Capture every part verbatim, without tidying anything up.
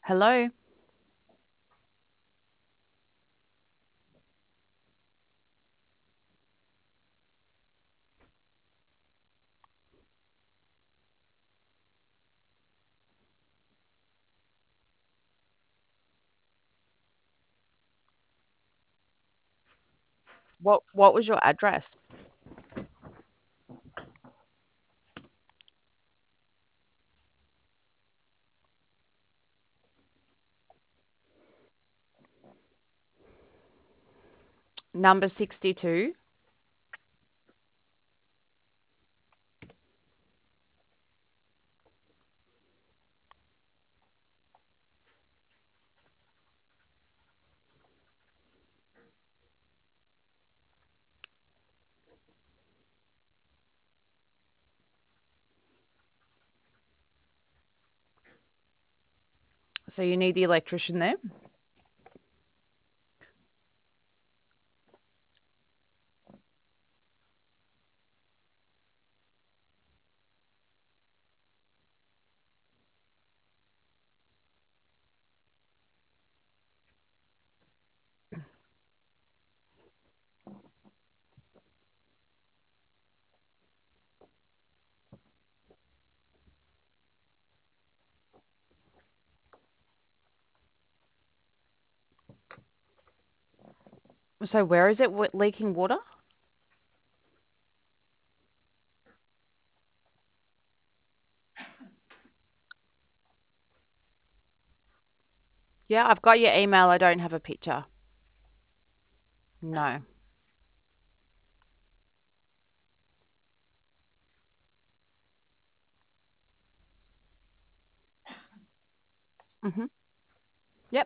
Hello. What what was your address? Number sixty-two. So you need the electrician there. So where is it w- leaking water? Yeah, I've got your email. I don't have a picture. No. hmm Yep.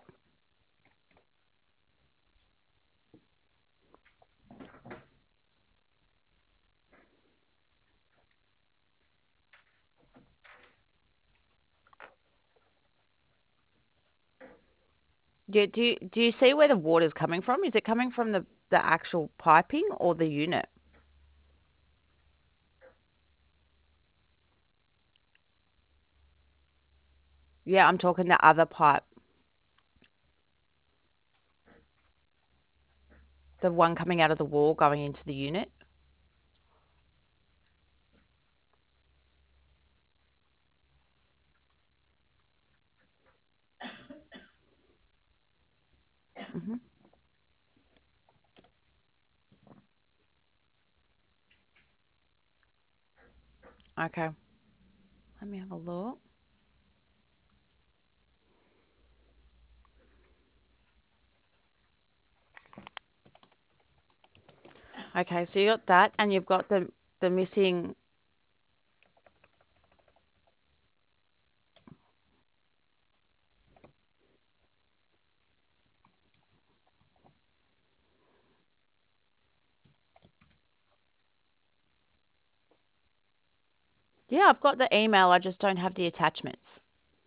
Do, do you, do you see where the water's coming from? Is it coming from the, the actual piping or the unit? Yeah, I'm talking the other pipe, the one coming out of the wall going into the unit. hmm Okay. Let me have a look. Okay, so you got that, and you've got the the missing. Yeah, I've got the email. I just don't have the attachments.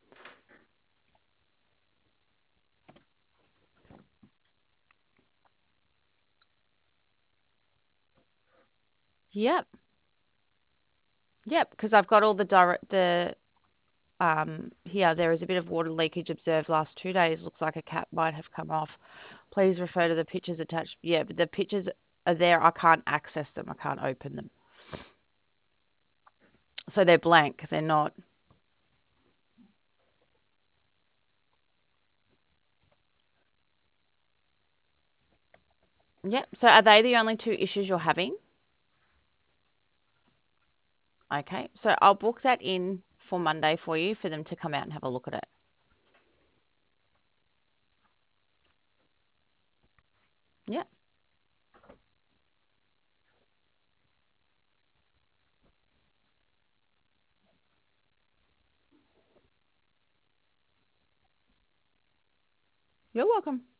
Yep. Yep, because I've got all the direct the um here there is a bit of water leakage observed last two days. Looks like a cap might have come off. Please refer to the pictures attached. Yeah, but the pictures are there. I can't access them. I can't open them. So they're blank. They're not. Yep. So are they the only two issues you're having? Okay. So I'll book that in for Monday for you for them to come out and have a look at it. Yep. You're welcome.